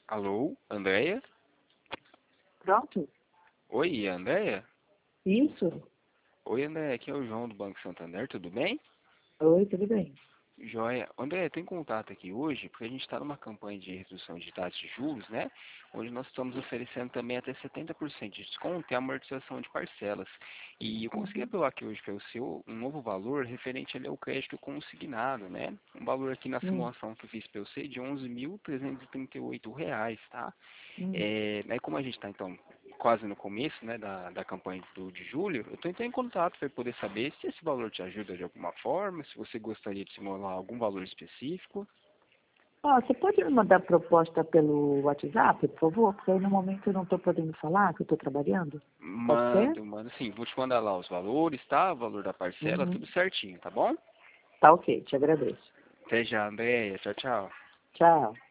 Alô, Andréia? Pronto? Oi, Andréia? Isso? Oi, Andréia, aqui é o João do Banco Santander, tudo bem? Oi, tudo bem? Joia. Andréia, tem contato aqui hoje porque a gente está numa campanha de redução de taxas de juros, né? Onde nós estamos oferecendo também até 70% de desconto e amortização de parcelas. E eu consegui Uhum. apelar aqui hoje para o seu um novo valor referente ali ao crédito consignado, né? Um valor aqui na Hum, simulação que eu fiz para você de R$ 11.338, tá? hum. Aí como a gente está, então, quase no começo, né, da campanha de julho, eu estou entrando em contato para poder saber se esse valor te ajuda de alguma forma, se você gostaria de simular algum valor específico. Ó, você pode me mandar proposta pelo WhatsApp, por favor? Porque aí no momento eu não estou podendo falar, que eu estou trabalhando. Pode ser? Mando sim, vou te mandar lá os valores, tá? O valor da parcela, Uhum. tudo certinho, tá bom? Tá ok, te agradeço. Até já, Andréia. Tchau, tchau. Tchau.